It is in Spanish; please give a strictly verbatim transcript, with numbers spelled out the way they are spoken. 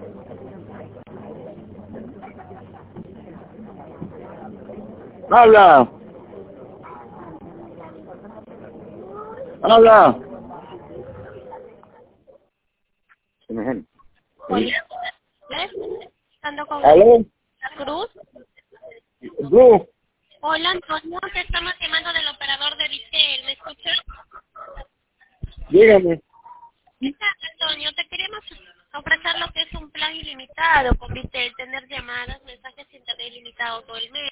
Habla. Habla. Hola, ¿estando con ¿Aló? Cruz? ¿Tú? Hola, Antonio, te estamos llamando del operador de Vitel, ¿me escuchas? Dígame. ¿Qué tal, Antonio? Te queremos ofrecer lo que es un plan ilimitado con Vitel, tener llamadas, mensajes, internet ilimitado todo el mes.